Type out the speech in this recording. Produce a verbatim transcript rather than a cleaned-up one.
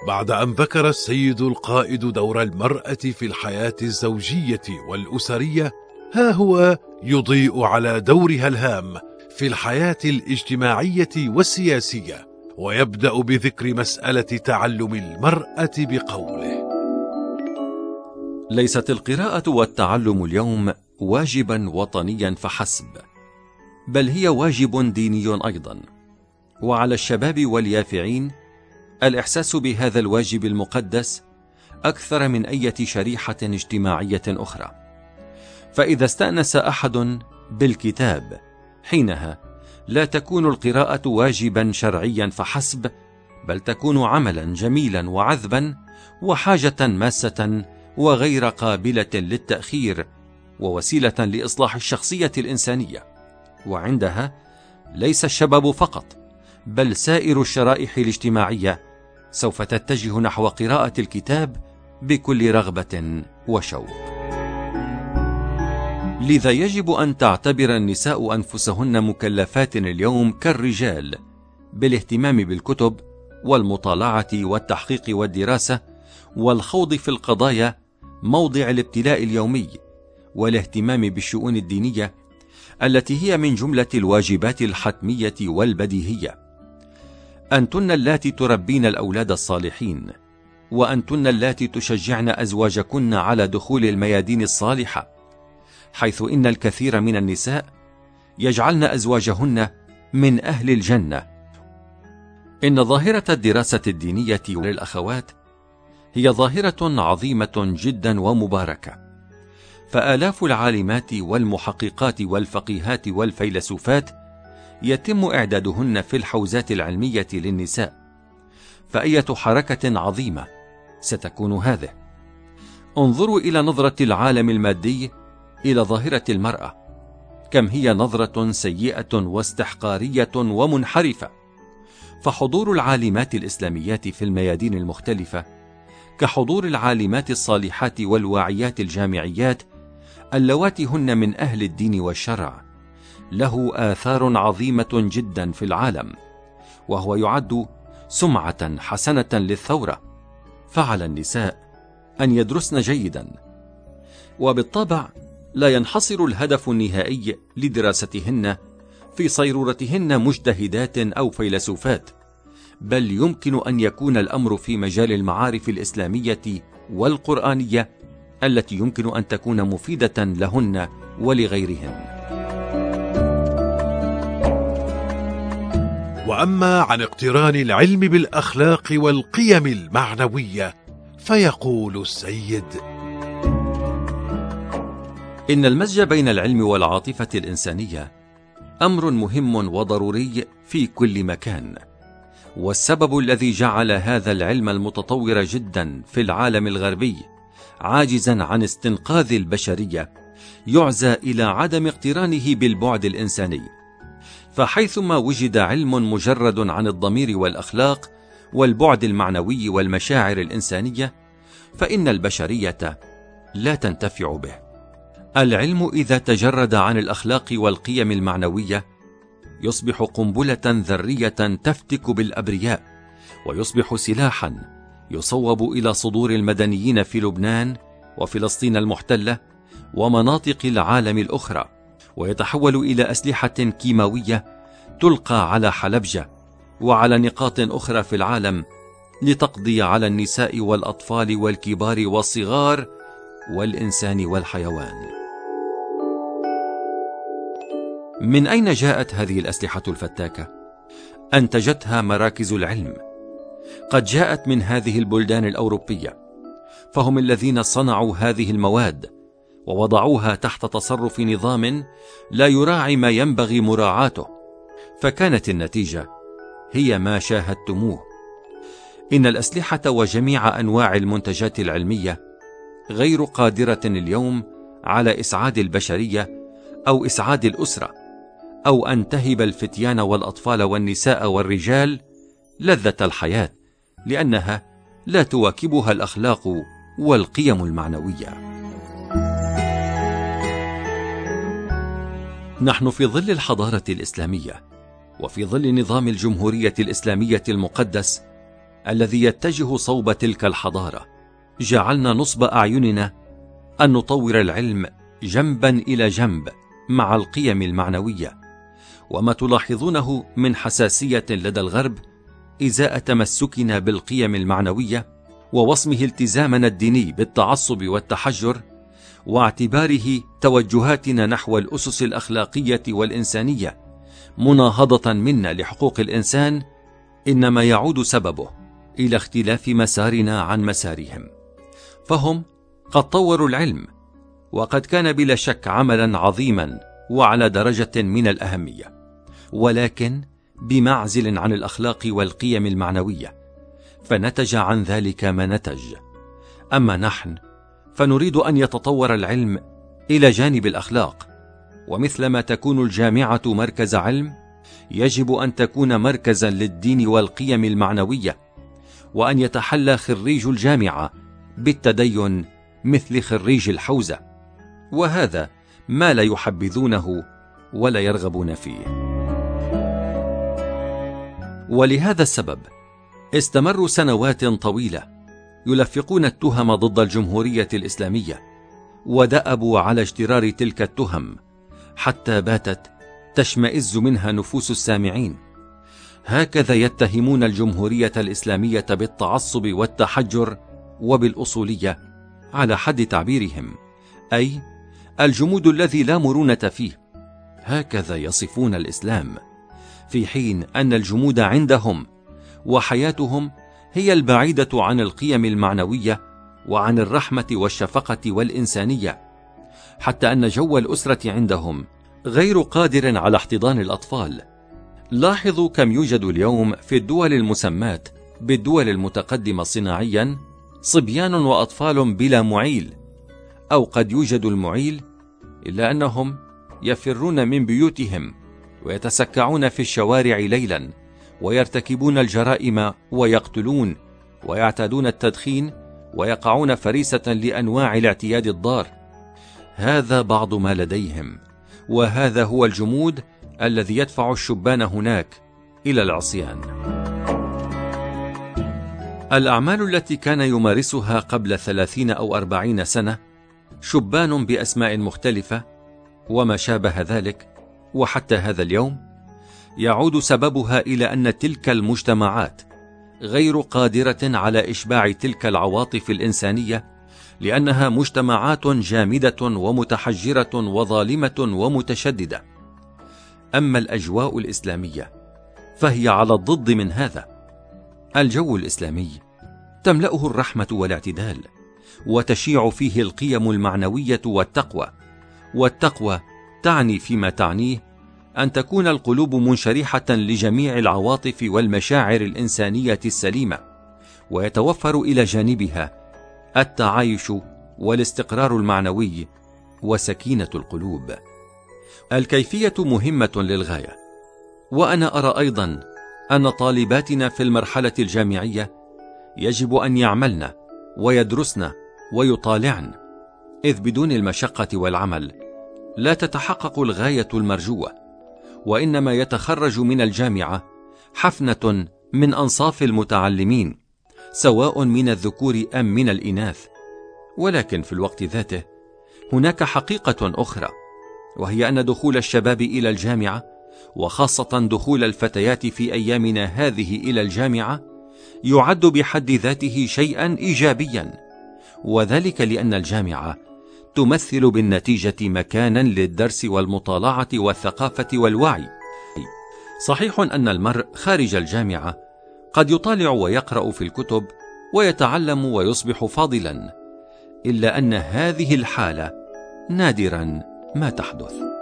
بعد أن ذكر السيد القائد دور المرأة في الحياة الزوجية والأسرية، ها هو يضيء على دورها الهام في الحياة الاجتماعية والسياسية، ويبدأ بذكر مسألة تعلم المرأة بقوله: ليست القراءة والتعلم اليوم واجبا وطنيا فحسب، بل هي واجب ديني أيضا، وعلى الشباب واليافعين الإحساس بهذا الواجب المقدس أكثر من أي شريحة اجتماعية أخرى. فإذا استأنس أحد بالكتاب، حينها لا تكون القراءة واجبا شرعيا فحسب، بل تكون عملا جميلا وعذبا وحاجة ماسة وغير قابلة للتأخير، ووسيلة لإصلاح الشخصية الإنسانية. وعندها ليس الشباب فقط، بل سائر الشرائح الاجتماعية سوف تتجه نحو قراءة الكتاب بكل رغبة وشوق. لذا يجب أن تعتبر النساء أنفسهن مكلفات اليوم كالرجال بالاهتمام بالكتب والمطالعة والتحقيق والدراسة والخوض في القضايا موضع الابتلاء اليومي، والاهتمام بالشؤون الدينية التي هي من جملة الواجبات الحتمية والبديهية. أنتن اللاتي تربين الأولاد الصالحين، وأنتن اللاتي تشجعن أزواجكن على دخول الميادين الصالحة، حيث إن الكثير من النساء يجعلن أزواجهن من أهل الجنة. إن ظاهرة الدراسة الدينية للأخوات هي ظاهرة عظيمة جدا ومباركة، فآلاف العالمات والمحققات والفقيهات والفيلسوفات يتم إعدادهن في الحوزات العلمية للنساء، فأية حركة عظيمة ستكون هذه. انظروا إلى نظرة العالم المادي إلى ظاهرة المرأة، كم هي نظرة سيئة واستحقارية ومنحرفة. فحضور العالمات الإسلاميات في الميادين المختلفة كحضور العالمات الصالحات والواعيات الجامعيات اللواتي هن من أهل الدين والشرع له آثار عظيمة جدا في العالم، وهو يعد سمعة حسنة للثورة. فعلى النساء أن يدرسن جيدا، وبالطبع لا ينحصر الهدف النهائي لدراستهن في صيرورتهن مجتهدات أو فيلسوفات، بل يمكن أن يكون الأمر في مجال المعارف الإسلامية والقرآنية التي يمكن أن تكون مفيدة لهن ولغيرهن. وأما عن اقتران العلم بالأخلاق والقيم المعنوية، فيقول السيد: إن المزج بين العلم والعاطفة الإنسانية أمر مهم وضروري في كل مكان، والسبب الذي جعل هذا العلم المتطور جدا في العالم الغربي عاجزا عن استنقاذ البشرية يعزى إلى عدم اقترانه بالبعد الإنساني. فحيثما وجد علم مجرد عن الضمير والأخلاق والبعد المعنوي والمشاعر الإنسانية، فإن البشرية لا تنتفع به. العلم إذا تجرد عن الأخلاق والقيم المعنوية يصبح قنبلة ذرية تفتك بالأبرياء، ويصبح سلاحا يصوب إلى صدور المدنيين في لبنان وفلسطين المحتلة ومناطق العالم الأخرى، ويتحول إلى أسلحة كيماوية تلقى على حلبجة وعلى نقاط أخرى في العالم لتقضي على النساء والأطفال والكبار والصغار والإنسان والحيوان. من أين جاءت هذه الأسلحة الفتاكة؟ أنتجتها مراكز العلم، قد جاءت من هذه البلدان الأوروبية، فهم الذين صنعوا هذه المواد ووضعوها تحت تصرف نظام لا يراعي ما ينبغي مراعاته، فكانت النتيجة هي ما شاهدتموه. إن الأسلحة وجميع أنواع المنتجات العلمية غير قادرة اليوم على إسعاد البشرية أو إسعاد الأسرة، أو أن تهب الفتيان والأطفال والنساء والرجال لذة الحياة، لأنها لا تواكبها الأخلاق والقيم المعنوية. نحن في ظل الحضارة الإسلامية وفي ظل نظام الجمهورية الإسلامية المقدس الذي يتجه صوب تلك الحضارة جعلنا نصب أعيننا أن نطور العلم جنبا إلى جنب مع القيم المعنوية، وما تلاحظونه من حساسية لدى الغرب إزاء تمسكنا بالقيم المعنوية ووصمه التزامنا الديني بالتعصب والتحجر، واعتباره توجهاتنا نحو الأسس الأخلاقية والإنسانية مناهضة منا لحقوق الإنسان، إنما يعود سببه إلى اختلاف مسارنا عن مسارهم. فهم قد طوروا العلم، وقد كان بلا شك عملا عظيما وعلى درجة من الأهمية، ولكن بمعزل عن الأخلاق والقيم المعنوية، فنتج عن ذلك ما نتج. أما نحن فنريد أن يتطور العلم إلى جانب الأخلاق، ومثلما تكون الجامعة مركز علم يجب أن تكون مركزا للدين والقيم المعنوية، وأن يتحلى خريج الجامعة بالتدين مثل خريج الحوزة، وهذا ما لا يحبذونه ولا يرغبون فيه. ولهذا السبب استمروا سنوات طويلة يلفقون التهم ضد الجمهورية الإسلامية، ودأبوا على اجترار تلك التهم حتى باتت تشمئز منها نفوس السامعين. هكذا يتهمون الجمهورية الإسلامية بالتعصب والتحجر وبالأصولية على حد تعبيرهم، أي الجمود الذي لا مرونة فيه. هكذا يصفون الإسلام، في حين أن الجمود عندهم وحياتهم هي البعيدة عن القيم المعنوية وعن الرحمة والشفقة والإنسانية، حتى أن جو الأسرة عندهم غير قادر على احتضان الأطفال. لاحظوا كم يوجد اليوم في الدول المسماة بالدول المتقدمة صناعيا صبيان وأطفال بلا معيل، أو قد يوجد المعيل إلا أنهم يفرون من بيوتهم ويتسكعون في الشوارع ليلا ويرتكبون الجرائم ويقتلون ويعتادون التدخين ويقعون فريسة لأنواع الاعتياد الضار. هذا بعض ما لديهم، وهذا هو الجمود الذي يدفع الشبان هناك إلى العصيان. الأعمال التي كان يمارسها قبل ثلاثين أو أربعين سنة شبان بأسماء مختلفة وما شابه ذلك، وحتى هذا اليوم يعود سببها إلى أن تلك المجتمعات غير قادرة على إشباع تلك العواطف الإنسانية، لأنها مجتمعات جامدة ومتحجرة وظالمة ومتشددة. أما الأجواء الإسلامية فهي على الضد من هذا. الجو الإسلامي تملأه الرحمة والاعتدال، وتشيع فيه القيم المعنوية والتقوى، والتقوى تعني فيما تعنيه أن تكون القلوب منشرحة لجميع العواطف والمشاعر الإنسانية السليمة، ويتوفر إلى جانبها التعايش والاستقرار المعنوي وسكينة القلوب. الكيفية مهمة للغاية، وأنا أرى أيضا أن طالباتنا في المرحلة الجامعية يجب أن يعملن ويدرسن ويطالعن، إذ بدون المشقة والعمل لا تتحقق الغاية المرجوة، وإنما يتخرج من الجامعة حفنة من أنصاف المتعلمين، سواء من الذكور أم من الإناث. ولكن في الوقت ذاته هناك حقيقة أخرى، وهي أن دخول الشباب إلى الجامعة، وخاصة دخول الفتيات في أيامنا هذه إلى الجامعة، يعد بحد ذاته شيئا إيجابيا، وذلك لأن الجامعة تمثل بالنتيجة مكانا للدرس والمطالعة والثقافة والوعي. صحيح أن المرء خارج الجامعة قد يطالع ويقرأ في الكتب ويتعلم ويصبح فاضلا، إلا أن هذه الحالة نادرا ما تحدث.